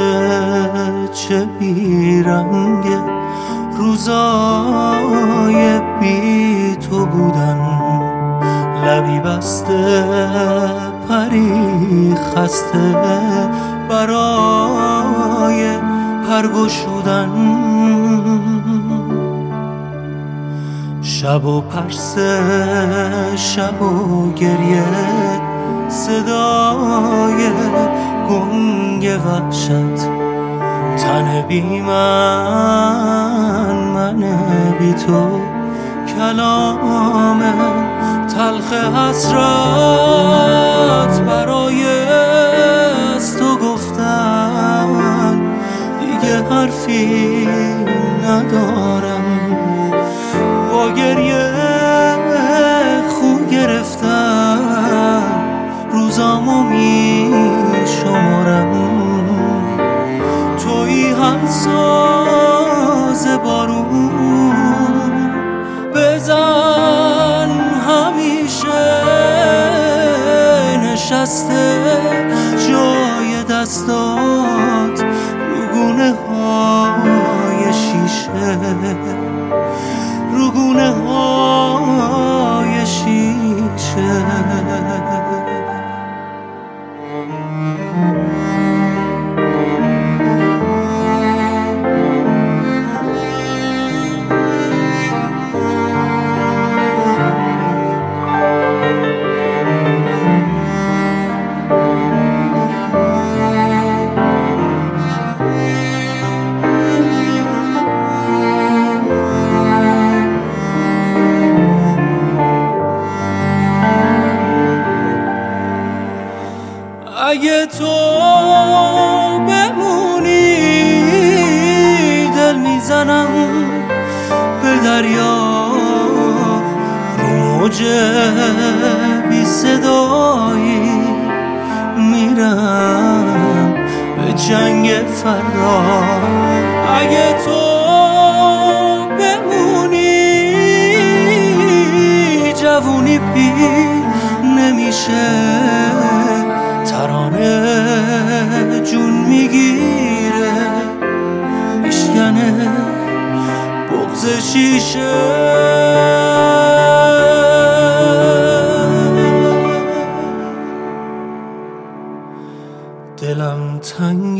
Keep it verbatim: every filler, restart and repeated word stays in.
چه بیرنگ روزای بی تو بودن، لبی بسته پری خسته برای پرگشودن، شب و پرسه شب و گریه صدای گنگ وحشت، تن بی من من بی تو، کلام تلخ حسرت برای از تو گفتن، دیگه حرفی ندارم، با گریه خو گرفتم روزامو می شمارم، تویی هم ساز بارون بزن همیشه نشسته جای دستات رو گونه های شیشه، رو گونه های شیشه. اگه تو بمونی دل میزنم به دریا، رو موج بی صدایی میرم به جنگ فردا. اگه تو بمونی جوونی پیر نمیشه، ترانه جون میگیره میشکنه بغض شیشه. دلم تنگ